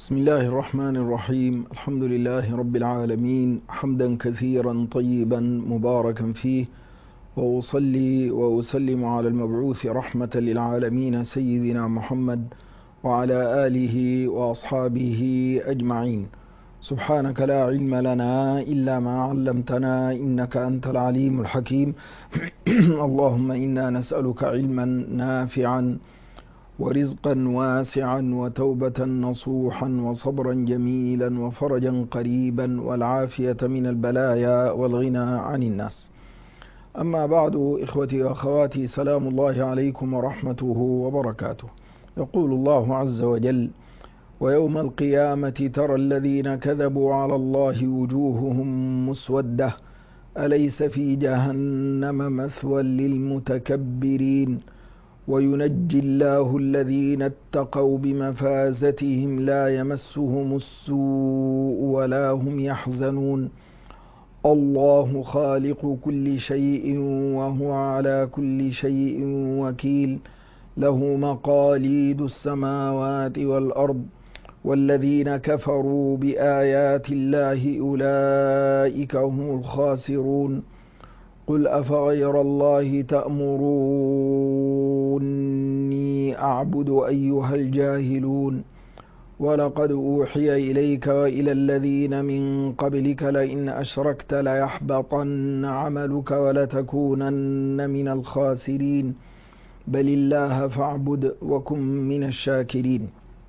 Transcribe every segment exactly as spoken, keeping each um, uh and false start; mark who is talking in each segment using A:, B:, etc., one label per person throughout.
A: بسم الله الرحمن الرحيم. الحمد لله رب العالمين، حمدا كثيرا طيبا مباركا فيه، وأصلي وأسلم على المبعوث رحمة للعالمين سيدنا محمد وعلى آله وأصحابه أجمعين. سبحانك لا علم لنا إلا ما علمتنا إنك أنت العليم الحكيم. اللهم إنا نسألك علما نافعا ورزقا واسعا وتوبة نصوحا وصبرا جميلا وفرجا قريبا والعافية من البلايا والغنى عن الناس. أما بعد، إخوتي وأخواتي، سلام الله عليكم ورحمته وبركاته. يقول الله عز وجل: ويوم القيامة ترى الذين كذبوا على الله وجوههم مسودة أليس في جهنم مثوى للمتكبرين وينجي الله الذين اتقوا بمفازتهم لا يمسهم السوء ولا هم يحزنون. الله خالق كل شيء وهو على كل شيء وكيل، له مقاليد السماوات والأرض والذين كفروا بآيات الله أولئك هم الخاسرون. قل أفغير الله تأمروني أعبد أيها الجاهلون ولقد أوحي إليك وإلى الذين من قبلك لئن أشركت ليحبطن عملك ولتكونن من الخاسرين بل الله فاعبد وكن من الشاكرين.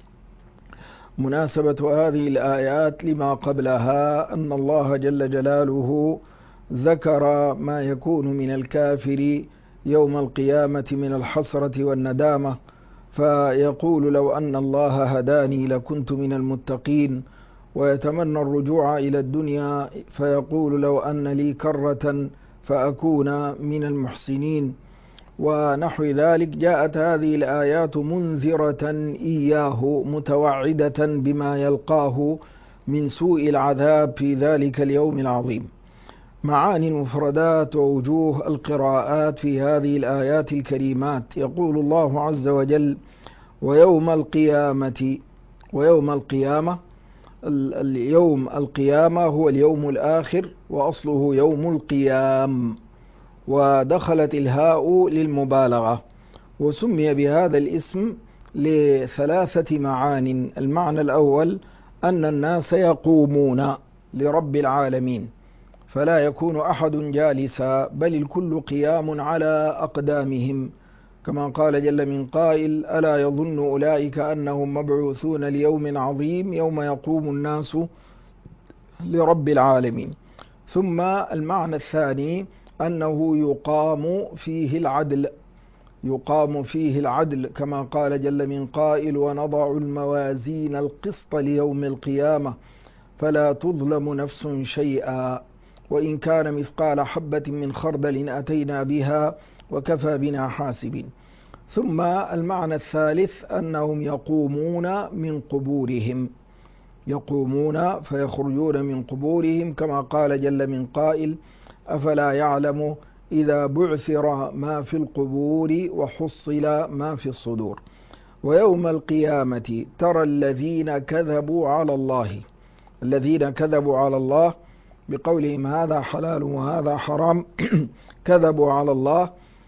A: مناسبة هذه الآيات لما قبلها أن الله جل جلاله ذكر ما يكون من الكافر يوم القيامة من الحسرة والندامة، فيقول: لو أن الله هداني لكنت من المتقين، ويتمنى الرجوع إلى الدنيا فيقول: لو أن لي كرة فأكون من المحسنين، ونحو ذلك. جاءت هذه الآيات منذرة إياه، متوعدة بما يلقاه من سوء العذاب في ذلك اليوم العظيم. معاني المفردات ووجوه القراءات في هذه الآيات الكريمات: يقول الله عز وجل: ويوم القيامة. ويوم القيامة، اليوم القيامة هو اليوم الآخر، وأصله يوم القيام، ودخلت الهاء للمبالغة، وسمي بهذا الاسم لثلاثة معان. المعنى الأول أن الناس يقومون لرب العالمين، فلا يكون أحد جالسا، بل الكل قيام على أقدامهم، كما قال جل من قائل: ألا يظن أولئك أنهم مبعوثون ليوم عظيم يوم يقوم الناس لرب العالمين. ثم المعنى الثاني أنه يقام فيه العدل، يقام فيه العدل كما قال جل من قائل: ونضع الموازين القسط ليوم القيامة فلا تظلم نفس شيئا وإن كان مثقال حبة من خردل أتينا بها وكفى بنا حاسبين. ثم المعنى الثالث أنهم يقومون من قبورهم، يقومون فيخرجون من قبورهم كما قال جل من قائل: أفلا يعلم إذا بعثر ما في القبور وحصل ما في الصدور. ويوم القيامة ترى الذين كذبوا على الله، الذين كذبوا على الله بقولهم هذا حلال وهذا حرام، كذبوا على الله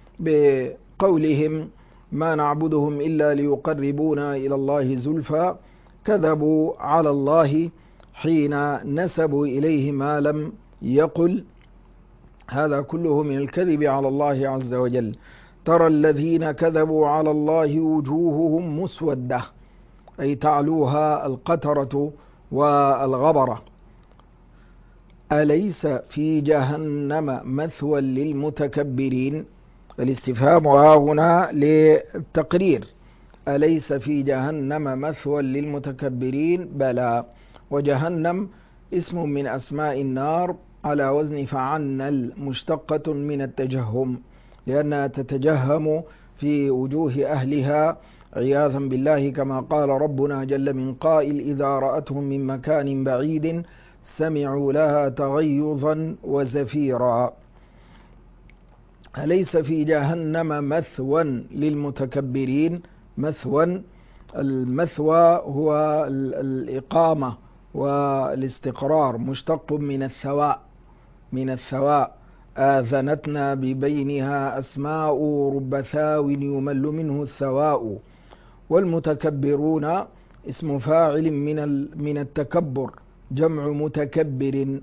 A: بقولهم ما نعبدهم إلا ليقربونا إلى الله زلفى، كذبوا على الله حين نسبوا إليه ما لم يقل. هذا كله من الكذب على الله عز وجل. ترى الذين كذبوا على الله وجوههم مسودة، أي تعلوها القترة والغبرة. أليس في جهنم مثوى للمتكبرين؟ الاستفهام ها هنا للتقرير: أليس في جهنم مثوى للمتكبرين؟ بلى. وجهنم اسم من أسماء النار على وزن فعنل، مشتقة من التجهم، لأنها تتجهم في وجوه أهلها عياذا بالله، كما قال ربنا جل من قائل: إذا رأتهم من مكان بعيد سمعوا لها تغيظا وزفيرا. أليس في جهنم مثوى للمتكبرين؟ مثوى المثوى هو الإقامة والاستقرار، مشتق من الثواء من الثواء آذنتنا ببينها أسماء رب ثاو يمل منه الثواء. والمتكبرون اسم فاعل من من التكبر، جمع متكبر.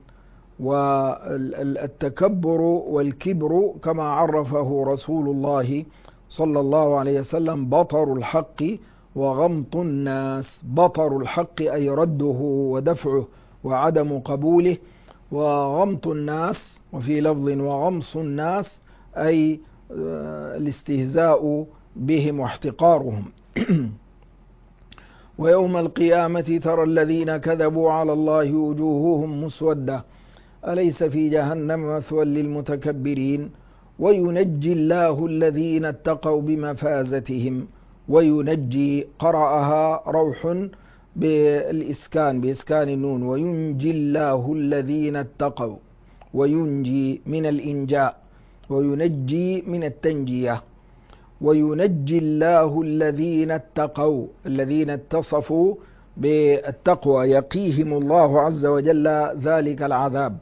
A: والتكبر والكبر كما عرفه رسول الله صلى الله عليه وسلم بطر الحق وغمط الناس. بطر الحق أي رده ودفعه وعدم قبوله، وغمط الناس وفي لفظ وغمص الناس أي الاستهزاء بهم واحتقارهم. ويوم القيامة ترى الذين كذبوا على الله وجوههم مسودة أليس في جهنم مثوى للمتكبرين. وينجي الله الذين اتقوا بمفازتهم. وينجي قرأها روح بالإسكان بإسكان النون، وينجي الله الذين اتقوا. وينجي من الإنجاء، وينجي من التنجية. وينجي الله الذين اتقوا، الذين اتصفوا بالتقوى يقيهم الله عز وجل ذلك العذاب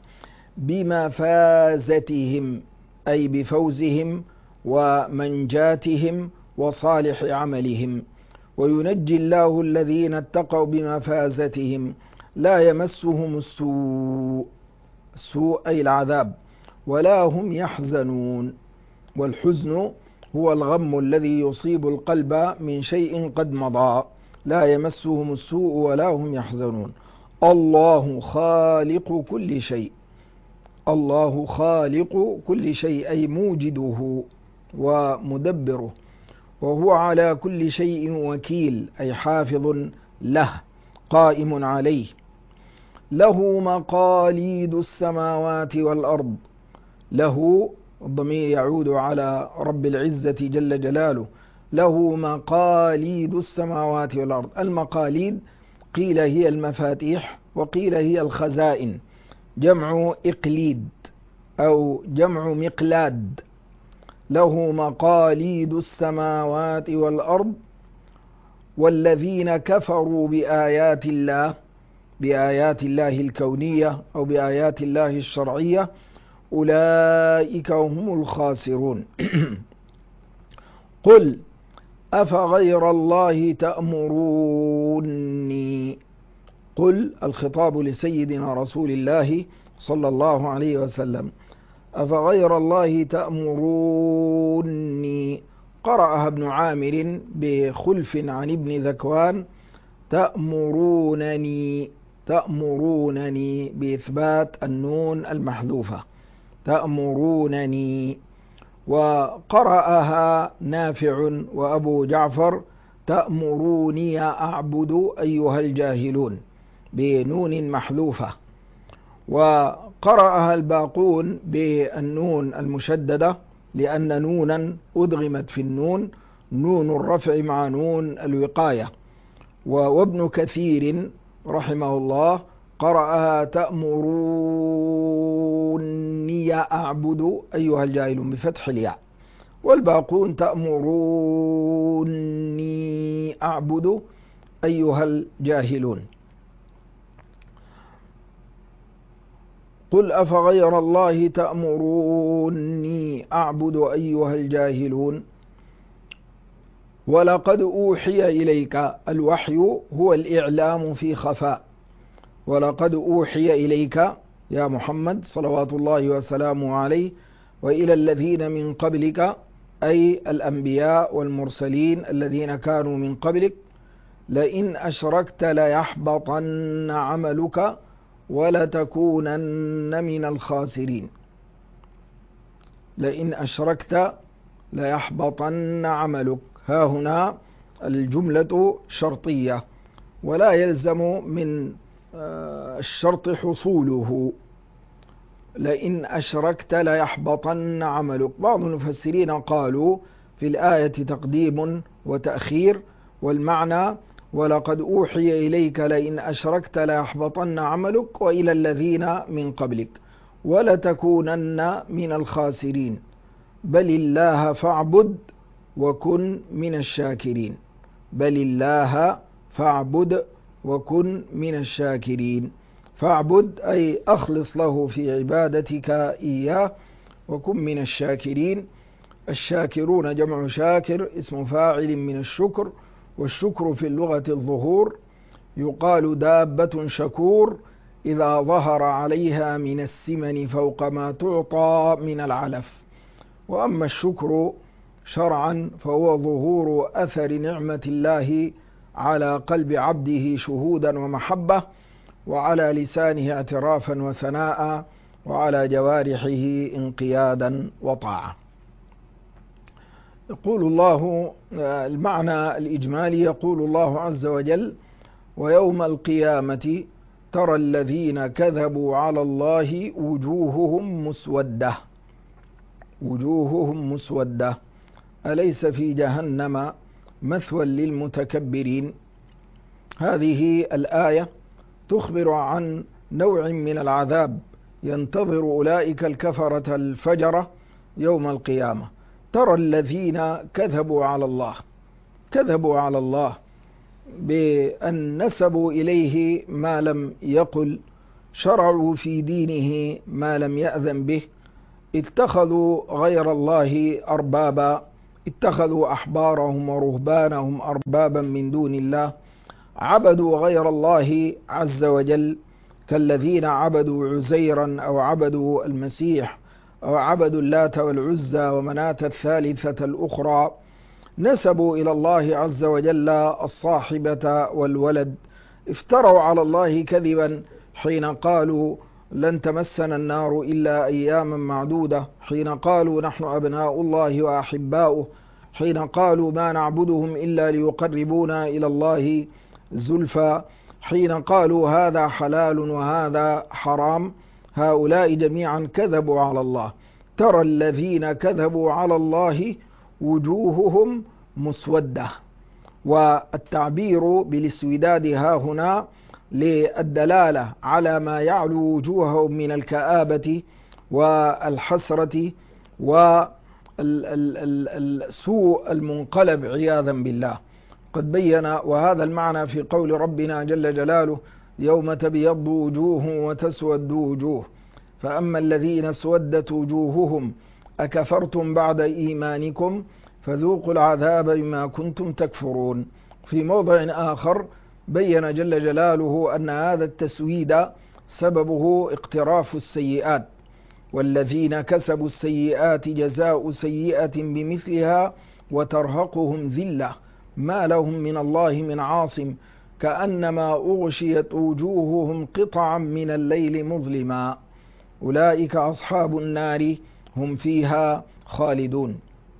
A: بمفازتهم أي بفوزهم ومنجاتهم وصالح عملهم. وينجي الله الذين اتقوا بمفازتهم لا يمسهم السوء، السوء أي العذاب، ولا هم يحزنون. والحزن هو الغم الذي يصيب القلب من شيء قد مضى. لا يمسهم السوء ولا هم يحزنون. الله خالق كل شيء. الله خالق كل شيء أي موجده ومدبره، وهو على كل شيء وكيل أي حافظ له قائم عليه. له مقاليد السماوات والأرض. له الضمير يعود على رب العزة جل جلاله. له مقاليد السماوات والأرض. المقاليد قيل هي المفاتيح وقيل هي الخزائن، جمع إقليد أو جمع مقلاد. له مقاليد السماوات والأرض. والذين كفروا بآيات الله، بآيات الله الكونية أو بآيات الله الشرعية، أولئك هم الخاسرون. قل أفغير الله تأمروني. قل الخطاب لسيدنا رسول الله صلى الله عليه وسلم. أفغير الله تأمروني قرأها ابن عامر بخلف عن ابن ذكوان تأمرونني، تأمرونني بإثبات النون المحذوفة تأمرونني. وقرأها نافع وأبو جعفر تأمروني أعبد أيها الجاهلون بنون محذوفة. وقرأها الباقون بالنون المشددة لأن نونا أدغمت في النون، نون الرفع مع نون الوقاية. وابن كثير رحمه الله قرأها تأمروني أعبد أيها الجاهلون بفتح الياء. والباقون تأمروني أعبد أيها الجاهلون. قل أفغير الله تأمروني أعبد أيها الجاهلون. ولقد أوحي إليك. الوحي هو الإعلام في خفاء. ولقد أوحي إليك يا محمد صلوات الله وسلامه عليه وإلى الذين من قبلك أي الأنبياء والمرسلين الذين كانوا من قبلك لئن أشركت ليحبطن عملك ولتكونن من الخاسرين. لئن أشركت ليحبطن عملك، ها هنا الجملة شرطية ولا يلزم من الشرط حصوله. لئن أشركت ليحبطن عملك. بعض المفسرين قالوا في الآية تقديم وتأخير، والمعنى ولقد أوحي إليك لئن أشركت ليحبطن عملك وإلى الذين من قبلك ولتكونن من الخاسرين. بل الله فاعبد وكن من الشاكرين. بل الله فاعبد وكن من الشاكرين. فاعبد أي أخلص له في عبادتك إياه، وكن من الشاكرين. الشاكرون جمع شاكر، اسم فاعل من الشكر، والشكر في اللغة الظهور. يقال دابة شكور إذا ظهر عليها من السمن فوق ما تعطى من العلف. وأما الشكر شرعا فهو ظهور أثر نعمة الله على قلب عبده شهودا ومحبة، وعلى لسانه اعترافا وثناء، وعلى جوارحه انقيادا وطاعة. يقول الله المعنى الإجمالي، يقول الله عز وجل: ويوم القيامة ترى الذين كذبوا على الله وجوههم مسودة. وجوههم مسودة، أليس في جهنم مثوى للمتكبرين؟ هذه الآية تخبر عن نوع من العذاب ينتظر أولئك الكفرة الفجرة يوم القيامة. ترى الذين كذبوا على الله، كذبوا على الله بأن نسبوا إليه ما لم يقل، شرعوا في دينه ما لم يأذن به، اتخذوا غير الله أربابا، اتخذوا أحبارهم ورهبانهم أربابا من دون الله، عبدوا غير الله عز وجل، كالذين عبدوا عزيرا أو عبدوا المسيح أو عبدوا اللات والعزى ومناة الثالثة الأخرى. نسبوا إلى الله عز وجل الصاحبة والولد، افتروا على الله كذبا حين قالوا لن تمسنا النار إلا أياما معدودة، حين قالوا نحن أبناء الله وأحباؤه، حين قالوا ما نعبدهم إلا ليقربونا إلى الله زلفى، حين قالوا هذا حلال وهذا حرام. هؤلاء جميعا كذبوا على الله. ترى الذين كذبوا على الله وجوههم مسودة، والتعبير بالاسوداد ها هنا للدلالة على ما يعلو وجوههم من الكآبة والحسرة والسوء المنقلب عياذا بالله. قد بين وهذا المعنى في قول ربنا جل جلاله: يوم تبيض وجوه وتسود وجوه، فأما الذين اسودت وجوههم أكفرتم بعد إيمانكم فذوقوا العذاب بما كنتم تكفرون. في موضع آخر بين جل جلاله أن هذا التسويد سببه اقتراف السيئات، والذين كسبوا السيئات جزاء سيئة بمثلها وترهقهم ذلة ما لهم من الله من عاصم كأنما أغشيت وجوههم قطعا من الليل مظلما أولئك أصحاب النار هم فيها خالدون.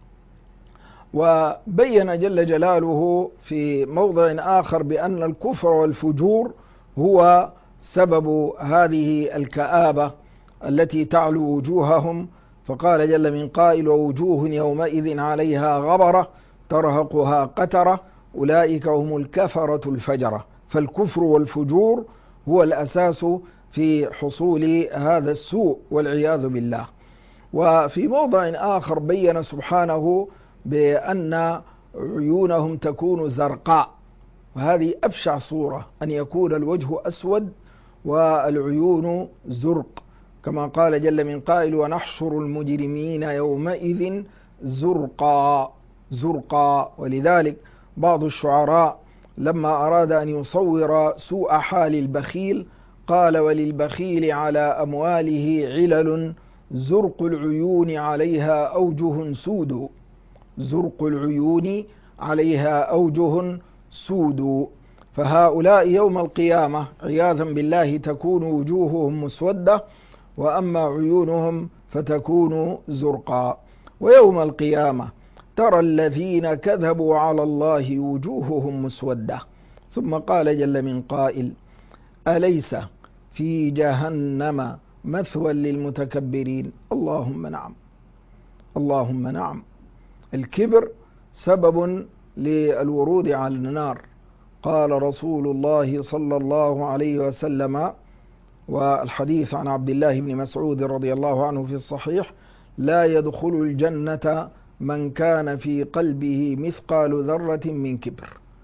A: وبين جل جلاله في موضع آخر بأن الكفر والفجور هو سبب هذه الكآبة التي تعلو وجوههم، فقال جل من قائل: ووجوه يومئذ عليها غبرة ترهقها قترة أولئك هم الكفرة الفجرة. فالكفر والفجور هو الأساس في حصول هذا السوء والعياذ بالله. وفي موضع آخر بين سبحانه بأن عيونهم تكون زرقاء، وهذه أبشع صورة، أن يكون الوجه أسود والعيون زرق، كما قال جل من قائل: ونحشر المجرمين يومئذ زرقا زرقا. ولذلك بعض الشعراء لما أراد أن يصور سوء حال البخيل قال: وللبخيل على أمواله علل زرق العيون عليها أوجه سود. زرق العيون عليها أوجه سود. فهؤلاء يوم القيامة عياذا بالله تكون وجوههم مسودة، وأما عيونهم فتكون زرقاء. ويوم القيامة ترى الذين كذبوا على الله وجوههم مسودة. ثم قال جل من قائل: أليس في جهنم مثوى للمتكبرين؟ اللهم نعم، اللهم نعم. الكبر سبب للورود على النار. قال رسول الله صلى الله عليه وسلم، والحديث عن عبد الله بن مسعود رضي الله عنه في الصحيح: لا يدخل الجنة من كان في قلبه مثقال ذرة من كبر.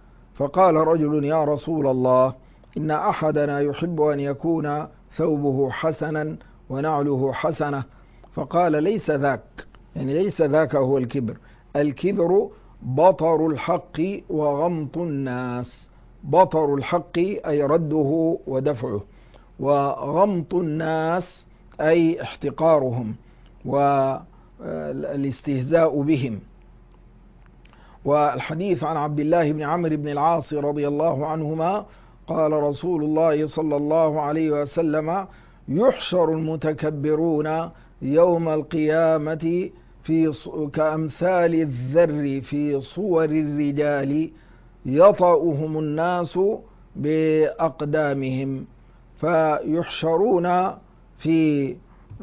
A: فقال رجل: يا رسول الله، إن أحدنا يحب أن يكون ثوبه حسنا ونعله حسنة. فقال: ليس ذاك، يعني ليس ذاك هو الكبر. الكبر بطر الحق وغمط الناس. بطر الحق أي رده ودفعه، وغمط الناس أي احتقارهم والاستهزاء بهم. والحديث عن عبد الله بن عمرو بن العاص رضي الله عنهما قال رسول الله صلى الله عليه وسلم: يحشر المتكبرون يوم القيامة في كأمثال الذر في صور الرجال يطأهم الناس بأقدامهم، فيحشرون في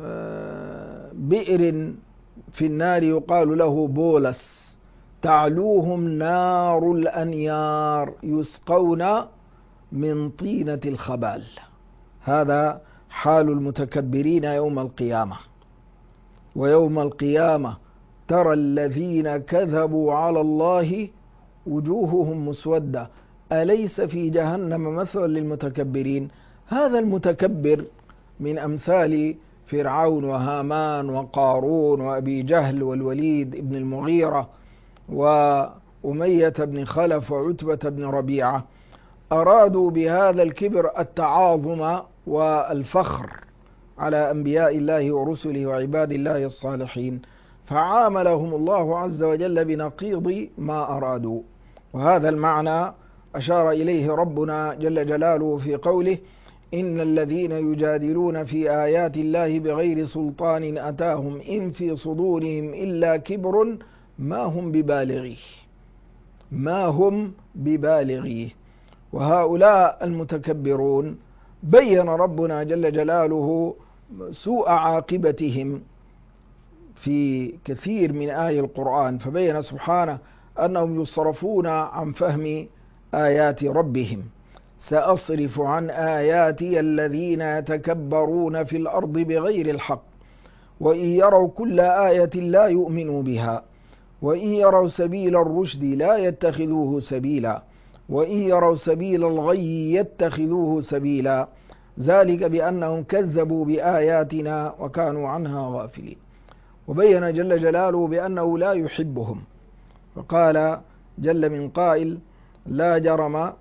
A: بئر في النار يقال له بولس، تعلوهم نار الأنيار، يسقون من طينة الخبال. هذا حال المتكبرين يوم القيامة. ويوم القيامة ترى الذين كذبوا على الله وجوههم مسودة، أليس في جهنم مثوى للمتكبرين؟ هذا المتكبر من أمثال فرعون وهامان وقارون وأبي جهل والوليد بن المغيرة وأمية بن خلف وعتبة بن ربيعة. أرادوا بهذا الكبر التعاظم والفخر على أنبياء الله ورسله وعباد الله الصالحين، فعاملهم الله عز وجل بنقيض ما أرادوا. وهذا المعنى أشار إليه ربنا جل جلاله في قوله: إن الذين يجادلون في آيات الله بغير سلطان أتاهم إن في صدورهم إلا كبر ما هم ببالغيه ما هم ببالغيه. وهؤلاء المتكبرون بين ربنا جل جلاله سوء عاقبتهم في كثير من آي القرآن، فبين سبحانه أنهم يصرفون عن فهم آيات ربهم. سأصرف عن آياتي الذين يتكبرون في الأرض بغير الحق وإن يروا كل آية لا يؤمنوا بها وإن يروا سبيل الرشد لا يتخذوه سبيلا وإن يروا سبيل الغي يتخذوه سبيلا، ذلك بأنهم كذبوا بآياتنا وكانوا عنها غافلين. وبين جل جلاله بأنه لا يحبهم، وقال جل من قائل: لا جرم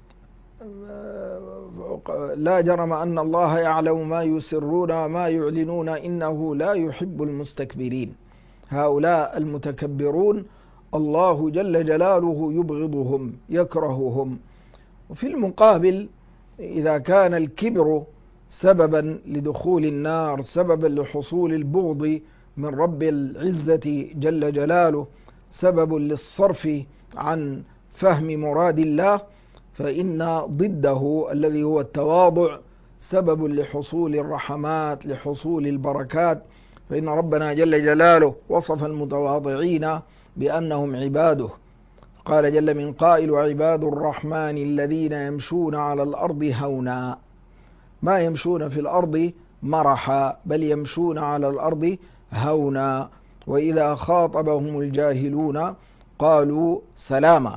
A: لا جرم أن الله يعلم ما يسرون وما يعلنون إنه لا يحب المستكبرين. هؤلاء المتكبرون الله جل جلاله يبغضهم يكرههم. وفي المقابل إذا كان الكبر سببا لدخول النار، سببا لحصول البغض من رب العزة جل جلاله، سبب للصرف عن فهم مراد الله، فإن ضده الذي هو التواضع سبب لحصول الرحمات، لحصول البركات. فإن ربنا جل جلاله وصف المتواضعين بأنهم عباده، قال جل من قائل: وعباد الرحمن الذين يمشون على الأرض هونا. ما يمشون في الأرض مرحا، بل يمشون على الأرض هونا، وإذا خاطبهم الجاهلون قالوا سلاما.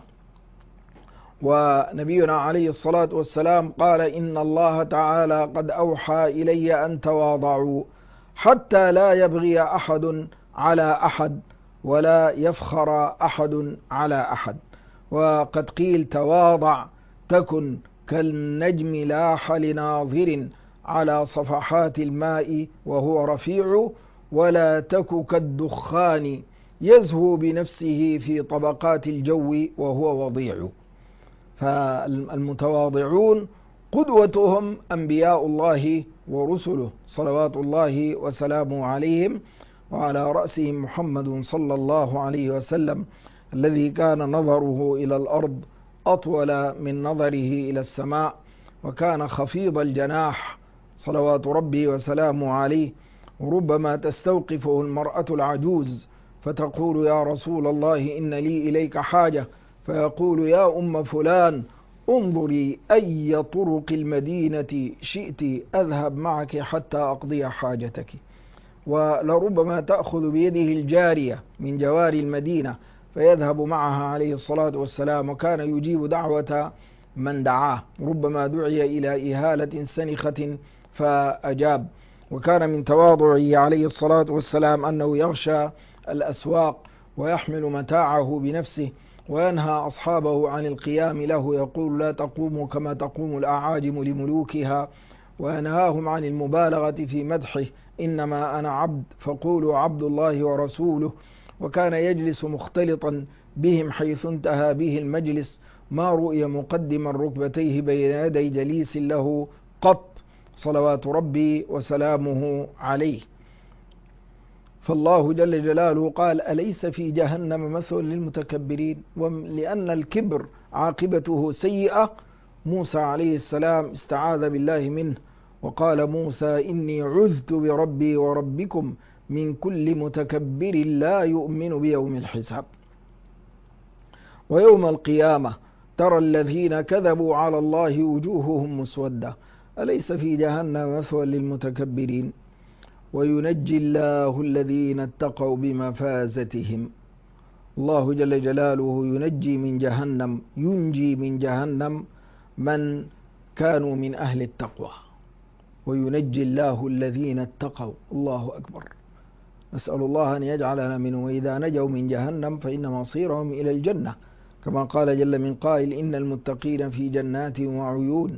A: ونبينا عليه الصلاة والسلام قال: إن الله تعالى قد أوحى إلي أن تواضعوا حتى لا يبغي أحد على أحد ولا يفخر أحد على أحد. وقد قيل: تواضع تكن كالنجم لاح لناظر على صفحات الماء وهو رفيع، ولا تك كالدخان يزهو بنفسه في طبقات الجو وهو وضيع. فالمتواضعون قدوتهم أنبياء الله ورسله صلوات الله وسلامه عليهم، وعلى رأسهم محمد صلى الله عليه وسلم الذي كان نظره إلى الأرض أطول من نظره إلى السماء، وكان خفيض الجناح صلوات ربي وسلامه عليه. وربما تستوقفه المرأة العجوز فتقول: يا رسول الله إن لي إليك حاجة، فيقول: يا أم فلان انظري أي طرق المدينة شئت أذهب معك حتى أقضي حاجتك. ولربما تأخذ بيده الجارية من جواري المدينة فيذهب معها عليه الصلاة والسلام، وكان يجيب دعوة من دعاه، ربما دعي إلى إهالة سنخة فأجاب. وكان من تواضعه عليه الصلاة والسلام أنه يغشى الأسواق ويحمل متاعه بنفسه، وينهى أصحابه عن القيام له، يقول: لا تقوموا كما تقوم الأعاجم لملوكها، وينهاهم عن المبالغة في مدحه: إنما أنا عبد فقولوا عبد الله ورسوله. وكان يجلس مختلطا بهم حيث انتهى به المجلس، ما رؤي مقدما ركبتيه بين يدي جليس له قط، صلوات ربي وسلامه عليه. فالله جل جلاله قال: أليس في جهنم مثل للمتكبرين؟ ولأن الكبر عاقبته سيئة، موسى عليه السلام استعاذ بالله منه، وقال موسى: إني عذت بربي وربكم من كل متكبر لا يؤمن بيوم الحساب. ويوم القيامة ترى الذين كذبوا على الله وجوههم مسودة، أليس في جهنم مثوى للمتكبرين؟ وينجي الله الذين اتقوا بمفازتهم. الله جل جلاله ينجي من جهنم، ينجي من جهنم من كانوا من أهل التقوى، وينجي الله الذين اتقوا. الله أكبر. نسأل الله أن يجعلنا منه. وإذا نجوا من جهنم فإن مصيرهم إلى الجنة، كما قال جل من قائل: إن المتقين في جنات وعيون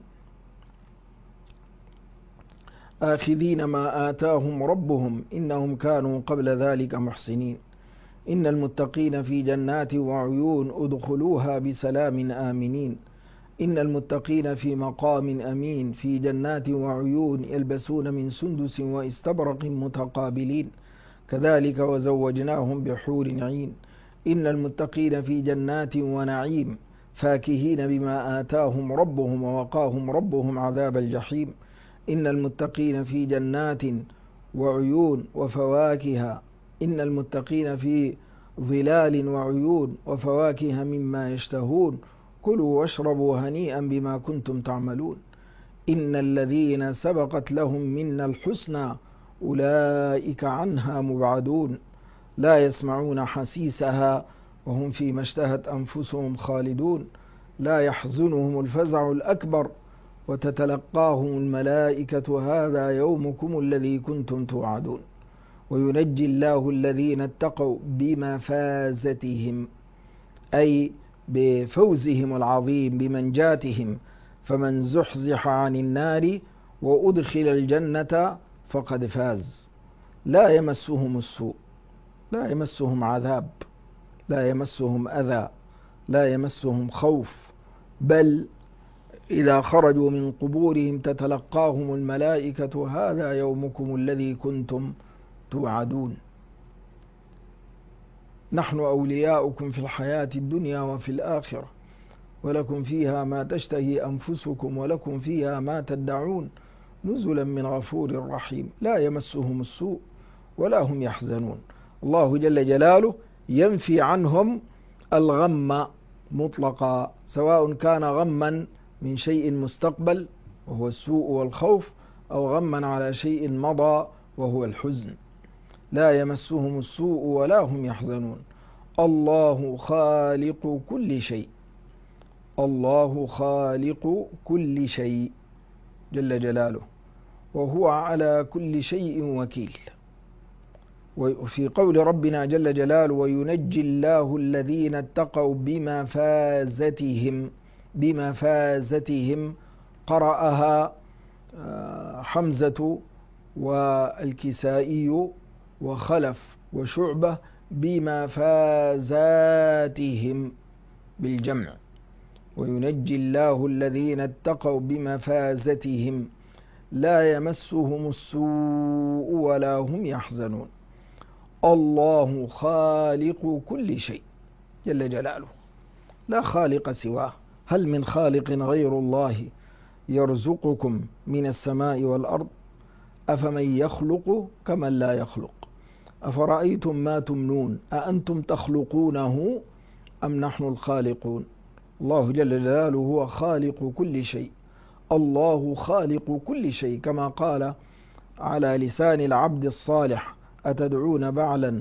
A: آخذين ما آتاهم ربهم إنهم كانوا قبل ذلك محسنين. إن المتقين في جنات وعيون ادخلوها بسلام آمنين. إن المتقين في مقام أمين في جنات وعيون يلبسون من سندس واستبرق متقابلين، كذلك وزوجناهم بحور عين. إن المتقين في جنات ونعيم فاكهين بما آتاهم ربهم ووقاهم ربهم عذاب الجحيم. إن المتقين في جنات وعيون وفواكه إن المتقين في ظلال وعيون وفواكه مما يشتهون، كلوا واشربوا هنيئا بما كنتم تعملون. إن الذين سبقت لهم منا الحسنى أولئك عنها مبعدون، لا يسمعون حسيسها وهم فيما اشتهت أنفسهم خالدون، لا يحزنهم الفزع الأكبر وتتلقاهم الملائكة هذا يومكم الذي كنتم توعدون. وينجي الله الذين اتقوا بمفازتهم، أي بفوزهم العظيم بمنجاتهم، فمن زحزح عن النار وأدخل الجنة فقد فاز. لا يمسهم السوء، لا يمسهم عذاب، لا يمسهم أذى، لا يمسهم خوف، بل إذا خرجوا من قبورهم تتلقاهم الملائكة هذا يومكم الذي كنتم توعدون. نحن أولياؤكم في الحياة الدنيا وفي الآخرة، ولكم فيها ما تشتهي أنفسكم ولكم فيها ما تدعون، نزلا من غفور رحيم. لا يمسهم السوء ولا هم يحزنون. الله جل جلاله ينفي عنهم الغم مطلقا، سواء كان غما من شيء مستقبل وهو السوء والخوف، أو غما على شيء مضى وهو الحزن. لا يمسهم السوء ولا هم يحزنون. الله خالق كل شيء، الله خالق كل شيء جل جلاله، وهو على كل شيء وكيل. وفي قول ربنا جل جلاله: وينجي الله الذين اتقوا بمفازتهم، بمفازتهم قرأها حمزة والكسائي وخلف وشعبة بمفازاتهم بالجمع. وينجي الله الذين اتقوا بمفازتهم لا يمسهم السوء ولا هم يحزنون. الله خالق كل شيء جل جلاله، لا خالق سواه. هل من خالق غير الله يرزقكم من السماء والأرض؟ أفمن يخلق كمن لا يخلق؟ أفرأيتم ما تمنون أأنتم تخلقونه أم نحن الخالقون؟ الله جل جلاله هو خالق كل شيء. الله خالق كل شيء، كما قال على لسان العبد الصالح: أتدعون بعلا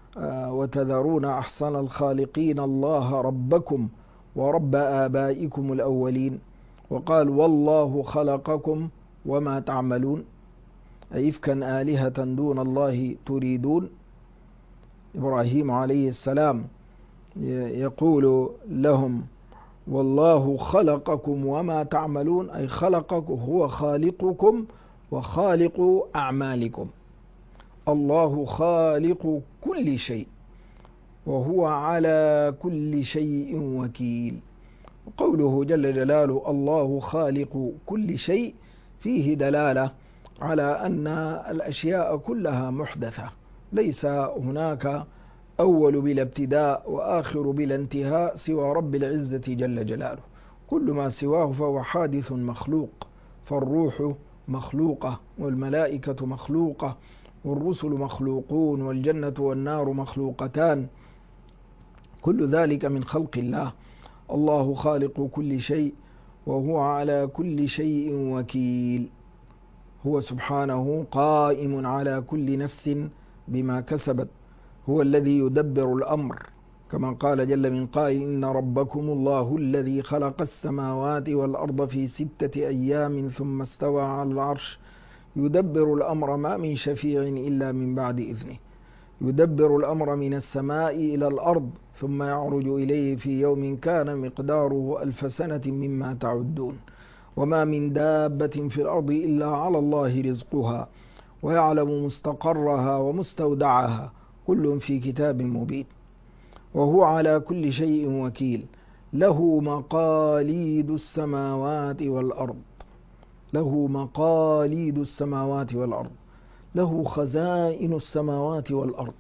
A: وتذرون أحسن الخالقين الله ربكم ورب آبائكم الأولين. وقال والله خلقكم وما تعملون، أئفكا آلهة دون الله تريدون. إبراهيم عليه السلام يقول لهم والله خلقكم وما تعملون، أي خلقكم، هو خالقكم وخالق أعمالكم. الله خالق كل شيء وهو على كل شيء وكيل. وقوله جل جلاله الله خالق كل شيء فيه دلالة على أن الأشياء كلها محدثة، ليس هناك أول بلا ابتداء وآخر بلا انتهاء سوى رب العزة جل جلاله. كل ما سواه فهو حادث مخلوق، فالروح مخلوقة والملائكة مخلوقة والرسل مخلوقون والجنة والنار مخلوقتان، كل ذلك من خلق الله. الله خالق كل شيء وهو على كل شيء وكيل. هو سبحانه قائم على كل نفس بما كسبت، هو الذي يدبر الأمر، كما قال جل من قائل إن ربكم الله الذي خلق السماوات والأرض في ستة أيام ثم استوى على العرش يدبر الأمر ما من شفيع إلا من بعد إذنه، يدبر الأمر من السماء إلى الأرض ثم يعرج إليه في يوم كان مقداره ألف سنة مما تعدون، وما من دابة في الأرض إلا على الله رزقها ويعلم مستقرها ومستودعها كل في كتاب مبين. وهو على كل شيء وكيل. له مقاليد السماوات والأرض، له مقاليد السماوات والأرض، له خزائن السماوات والأرض،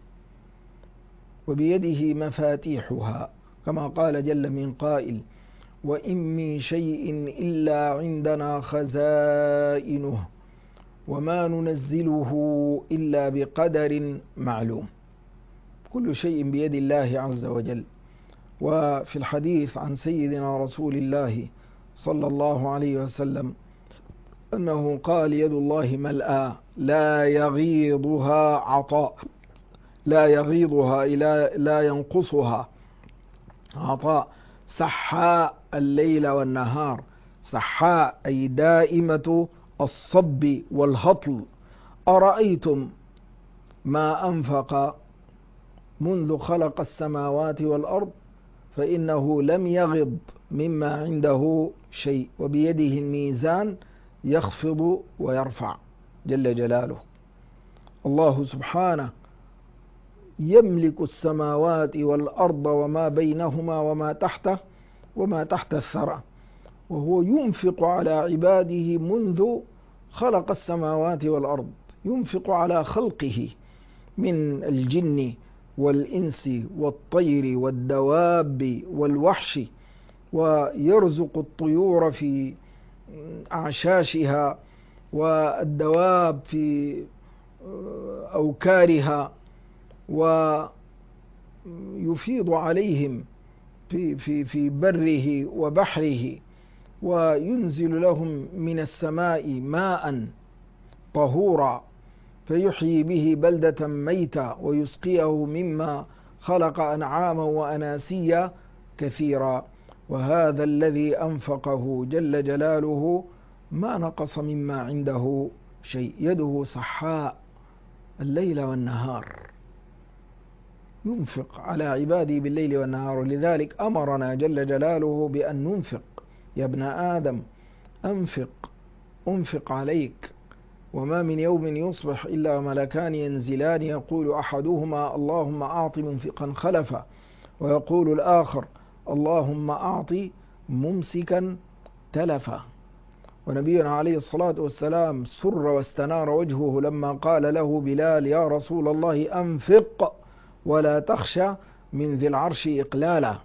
A: وبيده مفاتيحها، كما قال جل من قائل وإن من شيء إلا عندنا خزائنه وما ننزله إلا بقدر معلوم. كل شيء بيد الله عز وجل. وفي الحديث عن سيدنا رسول الله صلى الله عليه وسلم أنه قال يد الله ملأى لا يغيضها عطاء، لا يغيضها لا ينقصها عطاء، سحاء الليل والنهار، سحاء أي دائمة الصب والهطل. أرأيتم ما أنفق منذ خلق السماوات والأرض فإنه لم يغض مما عنده شيء، وبيده الميزان يخفض ويرفع جل جلاله. الله سبحانه يملك السماوات والأرض وما بينهما وما تحته وما تحت الثرى، وهو ينفق على عباده منذ خلق السماوات والأرض، ينفق على خلقه من الجن والإنس والطير والدواب والوحش، ويرزق الطيور في أعشاشها والدواب في أوكارها، ويفيض عليهم في, في, في بره وبحره، وينزل لهم من السماء ماء طهورا فيحيي به بلدة ميتا ويسقيه مما خلق أنعاما وأناسيا كثيرا. وهذا الذي أنفقه جل جلاله ما نقص مما عنده شيء، يده سحاء الليل والنهار، ينفق على عباده بالليل والنهار. لذلك أمرنا جل جلاله بأن ننفق. يا ابن آدم أنفق أنفق عليك، وما من يوم يصبح إلا ملكان ينزلان يقول أحدهما اللهم أعط منفقا خلفا، ويقول الآخر اللهم أعط ممسكا تلفا. ونبينا عليه الصلاة والسلام سر واستنار وجهه لما قال له بلال يا رسول الله أنفق ولا تخشى من ذي العرش إقلالا.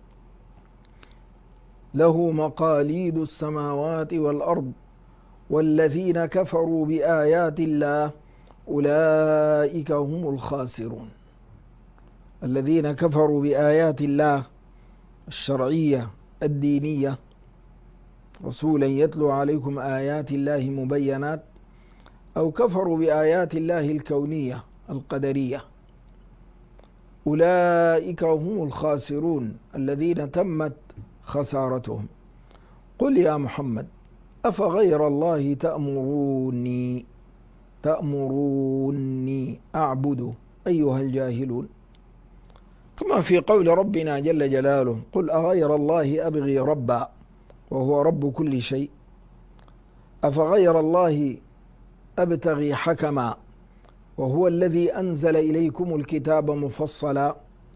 A: له مقاليد السماوات والأرض والذين كفروا بآيات الله أولئك هم الخاسرون. الذين كفروا بآيات الله الشرعية الدينية، رسولا يتلو عليكم آيات الله مبينات، أو كفروا بآيات الله الكونية القدرية، أولئك هم الخاسرون الذين تمت خسارتهم. قل يا محمد أفغير الله تأمروني تأمروني أعبد أيها الجاهلون. كما في قول ربنا جل جلاله قل أغير الله أبغي ربا وهو رب كل شيء أفغير الله أبتغي حكما وهو الذي أنزل إليكم الكتاب مفصلا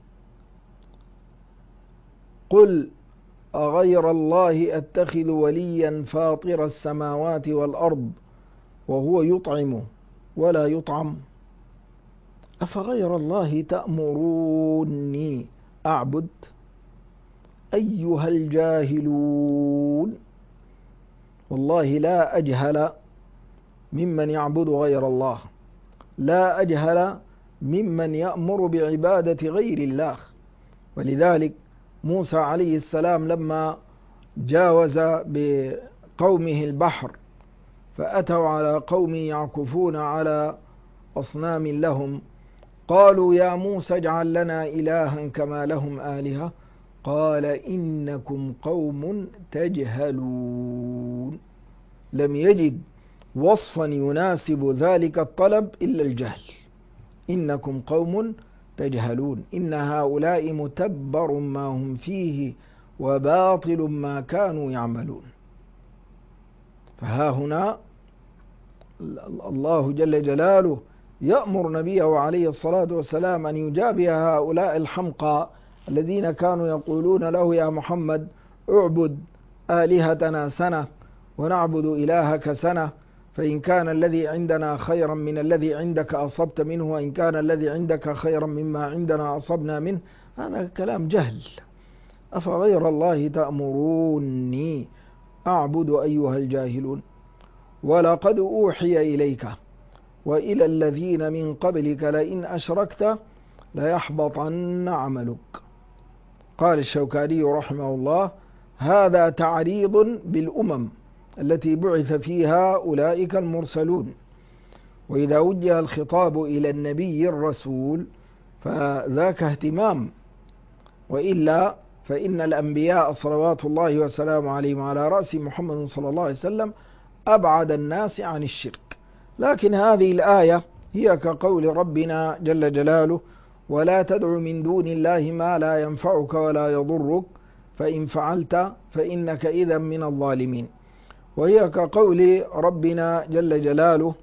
A: قل أغير الله أتخذ وليا فاطر السماوات والأرض وهو يطعم ولا يطعم أفغير الله تأمروني أعبد أيها الجاهلون. والله لا أجهل ممن يعبد غير الله، لا أجهل ممن يأمر بعبادة غير الله. ولذلك موسى عليه السلام لما جاوز بقومه البحر فأتوا على قوم يعكفون على أصنام لهم قالوا يا موسى اجعل لنا إلها كما لهم آلهة قال إنكم قوم تجهلون. لم يجد وصفا يناسب ذلك الطلب إلا الجهل. إنكم قوم تجهلون إن هؤلاء متبر ما هم فيه وباطل ما كانوا يعملون. فها هنا الله جل جلاله يأمر نبيه عليه الصلاة والسلام أن يجابه هؤلاء الحمقى الذين كانوا يقولون له يا محمد اعبد آلهتنا سنة ونعبد إلهك سنة فإن كان الذي عندنا خيرا من الذي عندك أصبت منه وإن كان الذي عندك خيرا مما عندنا أصبنا منه. هذا كلام جهل. أفغير الله تأمروني أعبد أيها الجاهلون ولقد أوحي إليك وإلى الذين من قبلك لئن أشركت ليحبطن عملك. قال الشوكاني رحمه الله هذا تعريض بالأمم التي بعث فيها أولئك المرسلون، وإذا وجه الخطاب إلى النبي الرسول فذاك اهتمام، وإلا فإن الأنبياء صلوات الله وسلامه عليهم على رأس محمد صلى الله عليه وسلم أبعد الناس عن الشرك. لكن هذه الآية هي كقول ربنا جل جلاله ولا تدع من دون الله ما لا ينفعك ولا يضرك فإن فعلت فإنك إذا من الظالمين. وهي كقول ربنا جل جلاله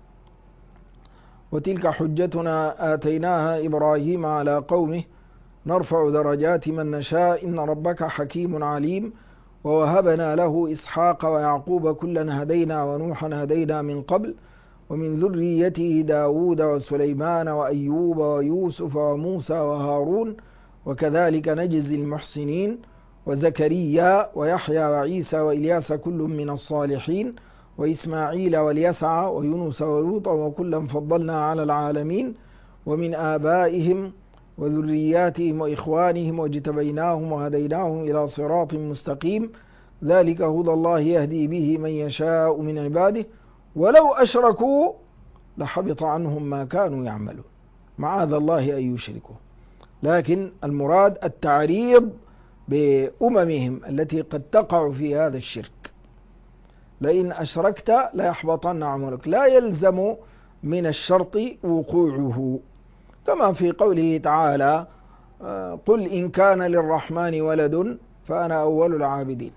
A: وتلك حجتنا آتيناها إبراهيم على قومه نرفع درجات من نشاء إن ربك حكيم عليم ووهبنا له إسحاق ويعقوب كلا هدينا ونوحا هدينا من قبل ومن ذريته داود وسليمان وأيوب ويوسف وموسى وهارون وكذلك نجزي المحسنين وزكريا ويحيى وعيسى وإلياس كل من الصالحين وإسماعيل واليسع ويونس ولوطا وكلا فضلنا على العالمين ومن آبائهم وذرياتهم وإخوانهم واجتبيناهم وهديناهم إلى صراط مستقيم ذلك هدى الله يهدي به من يشاء من عباده ولو أشركوا لحبط عنهم ما كانوا يعملون. معاذ الله أن يشركوا. لكن المراد التعريض بأممهم التي قد تقع في هذا الشرك. لئن أشركت ليحبطن عملك لا يلزم من الشرط وقوعه، كما في قوله تعالى قل إن كان للرحمن ولد فأنا أول العابدين.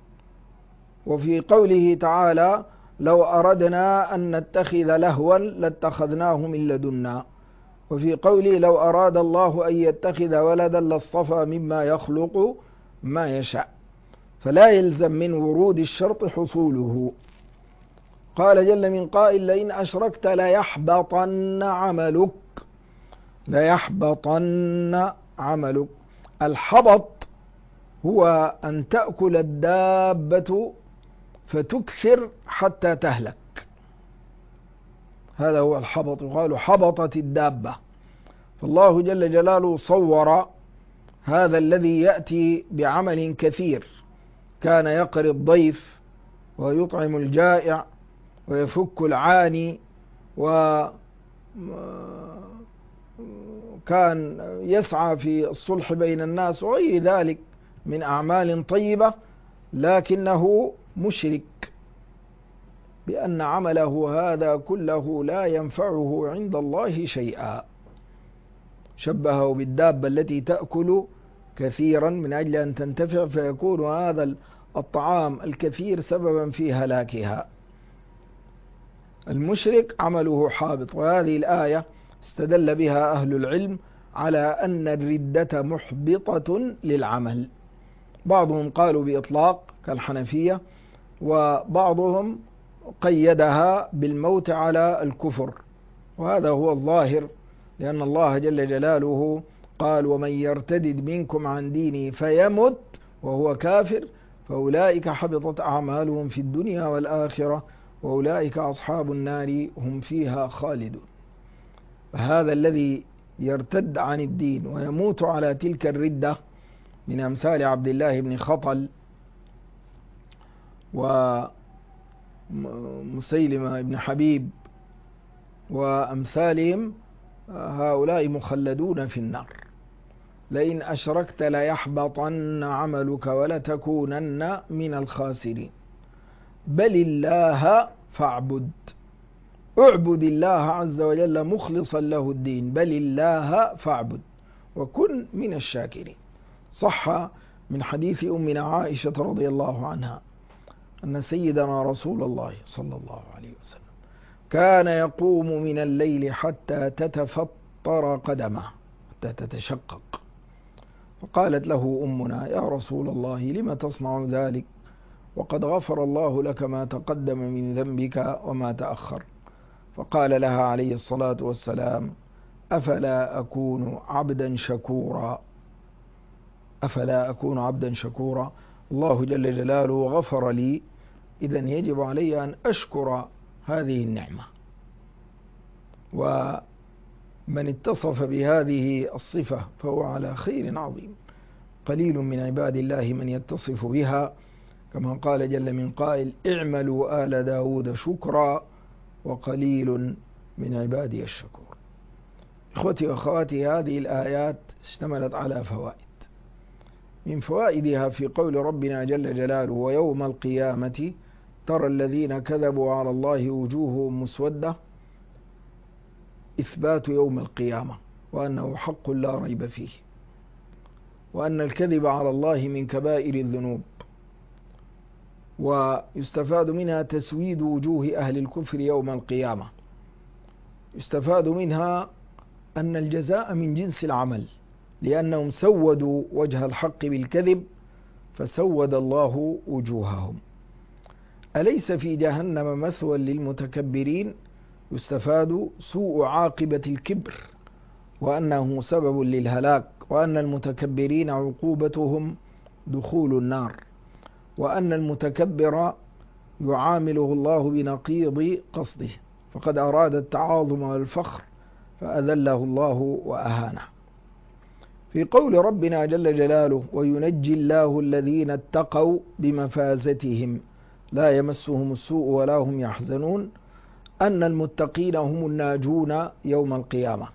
A: وفي قوله تعالى لو أردنا أن نتخذ لهوا لاتخذناه من لدنا. وفي قوله لو أراد الله أن يتخذ ولدا لاصطفى مما يخلق ما يشاء. فلا يلزم من ورود الشرط حصوله. قال جل من قائل لئن أشركت ليحبطن عملك ليحبطن عملك. الحبط هو أن تأكل الدابة فتكثر حتى تهلك، هذا هو الحبط. يقال حبطت الدابة. فالله جل جلاله صور هذا الذي يأتي بعمل كثير، كان يقري الضيف ويطعم الجائع ويفك العاني كان يسعى في الصلح بين الناس وغير ذلك من أعمال طيبة، لكنه مشرك بأن عمله هذا كله لا ينفعه عند الله شيئا. شبهه بالدابة التي تأكل كثيرا من أجل أن تنتفع، فيكون هذا الطعام الكثير سببا في هلاكها. المشرك عمله حابط. وهذه الآية استدل بها أهل العلم على أن الردة محبطة للعمل. بعضهم قالوا بإطلاق كالحنفية، وبعضهم قيدها بالموت على الكفر، وهذا هو الظاهر، لأن الله جل جلاله قال: ومن يرتدد منكم عن دينه فيمت وهو كافر فأولئك حبطت أعمالهم في الدنيا والآخرة وأولئك أصحاب النار هم فيها خالدون. فهذا الذي يرتد عن الدين ويموت على تلك الردة من أمثال عبد الله بن خطل ومسيلمة بن حبيب وأمثالهم، هؤلاء مخلدون في النار. لئن أشركت ليحبطن عملك ولتكونن من الخاسرين. بل الله فاعبد، اعبد الله عز وجل مخلصا له الدين، بل الله فاعبد وكن من الشاكرين. صح من حديث أمنا عائشة رضي الله عنها أن سيدنا رسول الله صلى الله عليه وسلم كان يقوم من الليل حتى تتفطر قدمه، حتى تتشقق. فقالت له أمنا: يا رسول الله لم تصنع ذلك وقد غفر الله لك ما تقدم من ذنبك وما تأخر؟ فقال لها عليه الصلاة والسلام: أفلا أكون عبدا شكورا، أفلا أكون عبدا شكورا، الله جل جلاله غفر لي، إذن يجب علي أن أشكر هذه النعمة. ومن اتصف بهذه الصفة فهو على خير عظيم. قليل من عباد الله من يتصف بها، كما قال جل من قائل: اعملوا آل داود شكرا وقليل من عبادي الشكور. إخوتي وأخواتي، هذه الآيات اشتملت على فوائد. من فوائدها في قول ربنا جل جلاله: ويوم القيامة ترى الذين كذبوا على الله وجوههم مسودة، إثبات يوم القيامة وأنه حق لا ريب فيه، وأن الكذب على الله من كبائر الذنوب. ويستفاد منها تسويد وجوه أهل الكفر يوم القيامة. يستفاد منها أن الجزاء من جنس العمل، لأنهم سودوا وجه الحق بالكذب فسود الله وجوههم. أليس في جهنم مثوى للمتكبرين؟ يستفاد سوء عاقبة الكبر، وأنه سبب للهلاك، وأن المتكبرين عقوبتهم دخول النار، وأن المتكبر يعامله الله بنقيض قصده، فقد أراد التعاظم والفخر فأذله الله وأهانه. في قول ربنا جل جلاله: وينجي الله الذين اتقوا بمفازتهم لا يمسهم السوء ولا هم يحزنون، أن المتقين هم الناجون يوم القيامة.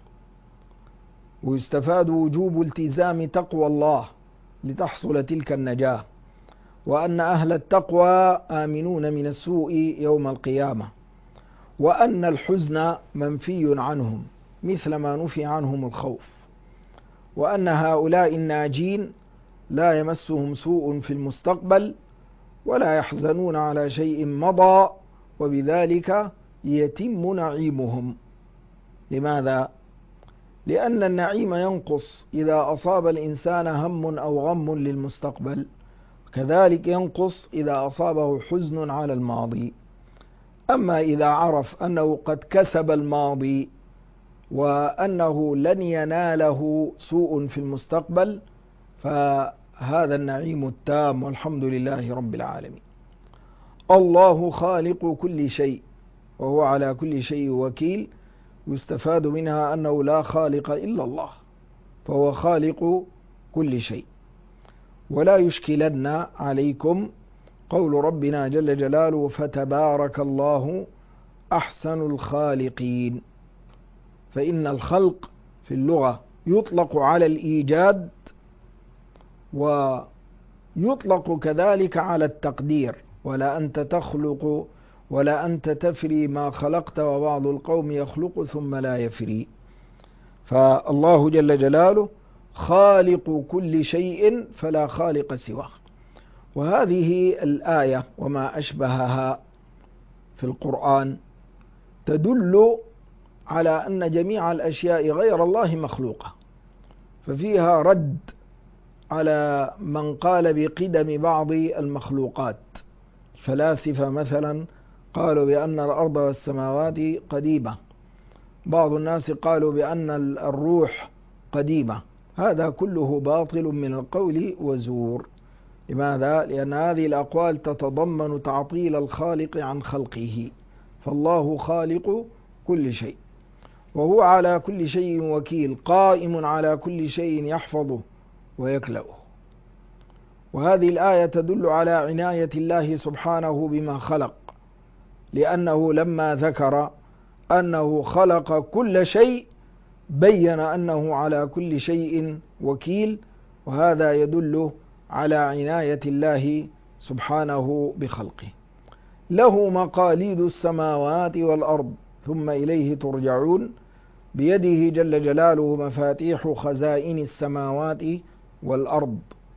A: ويستفاد وجوب التزام تقوى الله لتحصل تلك النجاة، وأن أهل التقوى آمنون من السوء يوم القيامة، وأن الحزن منفي عنهم مثل ما نفي عنهم الخوف، وأن هؤلاء الناجين لا يمسهم سوء في المستقبل ولا يحزنون على شيء مضى، وبذلك يتم نعيمهم. لماذا؟ لأن النعيم ينقص إذا أصاب الإنسان هم أو غم للمستقبل، كذلك ينقص إذا أصابه حزن على الماضي. أما إذا عرف أنه قد كسب الماضي وأنه لن يناله سوء في المستقبل، فهذا النعيم التام، والحمد لله رب العالمين. الله خالق كل شيء وهو على كل شيء وكيل. يستفاد منها أنه لا خالق إلا الله، فهو خالق كل شيء. ولا يشكلن عليكم قول ربنا جل جلاله: فتبارك الله أحسن الخالقين. فإن الخلق في اللغة يطلق على الإيجاد ويطلق كذلك على التقدير، ولا أنت تخلق ولا أنت تفري ما خلقت وبعض القوم يخلق ثم لا يفري. فالله جل جلاله خالق كل شيء فلا خالق سواه. وهذه الآية وما أشبهها في القرآن تدل على أن جميع الأشياء غير الله مخلوقة، ففيها رد على من قال بقدم بعض المخلوقات. فلاسفة مثلا قالوا بأن الأرض والسماوات قديمة، بعض الناس قالوا بأن الروح قديمة. هذا كله باطل من القول وزور. لماذا؟ لأن هذه الأقوال تتضمن تعطيل الخالق عن خلقه، فالله خالق كل شيء، وهو على كل شيء وكيل، قائم على كل شيء يحفظه ويكلأه. وهذه الآية تدل على عناية الله سبحانه بما خلق، لأنه لما ذكر أنه خلق كل شيء بين أنه على كل شيء وكيل، وهذا يدل على عناية الله سبحانه بخلقه. له مقاليد السماوات والأرض ثم إليه ترجعون، بيده جل جلاله مفاتيح خزائن السماوات والأرض.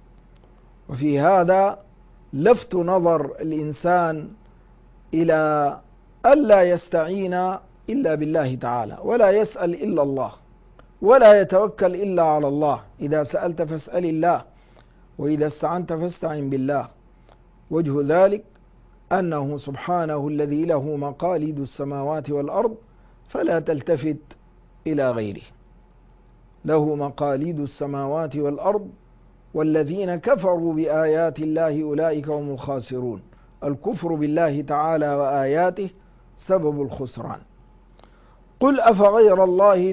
A: وفي هذا لفت نظر الإنسان إلى ألا يستعين إلا بالله تعالى، ولا يسأل إلا الله، ولا يتوكل إلا على الله. إذا سألت فاسأل الله، وإذا استعنت فاستعن بالله. وجه ذلك أنه سبحانه الذي له مقاليد السماوات والأرض، فلا تلتفت إلى غيره. له مقاليد السماوات والأرض، والذين كفروا بآيات الله أولئك هم الخاسرون. الكفر بالله تعالى وآياته سبب الخسران. قل أفغير الله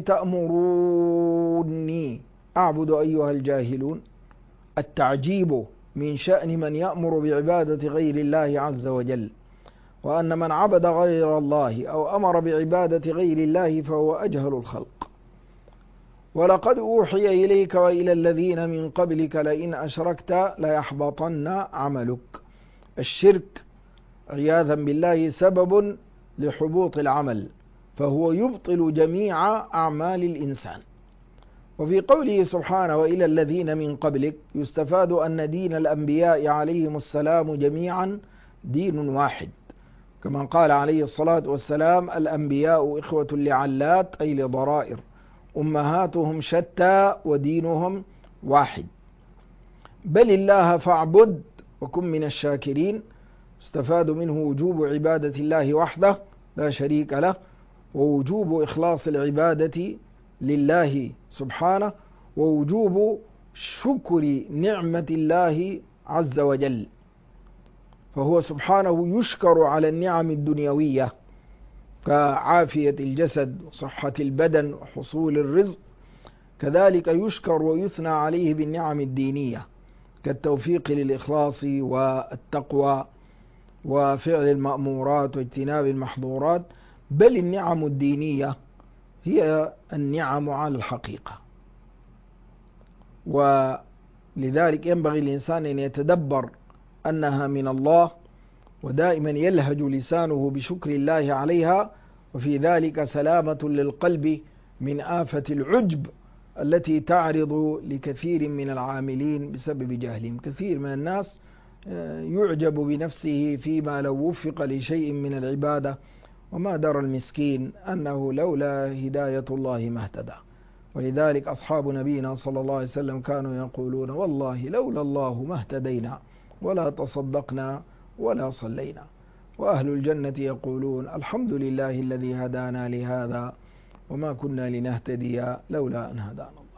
A: تأمروني أعبد أيها الجاهلون. التعجيب من شأن من يأمر بعبادة غير الله عز وجل، وأن من عبد غير الله أو أمر بعبادة غير الله فهو أجهل الخلق. ولقد أوحي إليك وإلى الذين من قبلك لئن أشركت ليحبطن عملك. الشرك عياذا بالله سبب لحبوط العمل، فهو يبطل جميع أعمال الإنسان. وفي قوله سبحانه وإلى الذين من قبلك يستفاد أن دين الأنبياء عليهم السلام جميعا دين واحد، كما قال عليه الصلاة والسلام الأنبياء إخوة لعلات أي لضرائر، أمهاتهم شتى ودينهم واحد. بل الله فاعبد وكن من الشاكرين. استفاد منه وجوب عبادة الله وحده لا شريك له، ووجوب إخلاص العبادة لله سبحانه، ووجوب شكر نعمة الله عز وجل، فهو سبحانه يشكر على النعم الدنيوية كعافية الجسد وصحة البدن وحصول الرزق، كذلك يشكر ويثنى عليه بالنعم الدينية كالتوفيق للإخلاص والتقوى وفعل المأمورات واجتناب المحظورات. بل النعم الدينية هي النعم على الحقيقة. ولذلك ينبغي الإنسان أن يتدبر أنها من الله، ودائما يلهج لسانه بشكر الله عليها، وفي ذلك سلامة للقلب من آفة العجب التي تعرض لكثير من العاملين بسبب جهلهم. كثير من الناس يعجب بنفسه فيما لو وفق لشيء من العبادة، وما درى المسكين أنه لولا هداية الله ما اهتدى. ولذلك أصحاب نبينا صلى الله عليه وسلم كانوا يقولون والله لولا الله ما اهتدينا ولا تصدقنا ولا صلينا. وأهل الجنة يقولون الحمد لله الذي هدانا لهذا وما كنا لنهتدي لولا أن هدانا الله.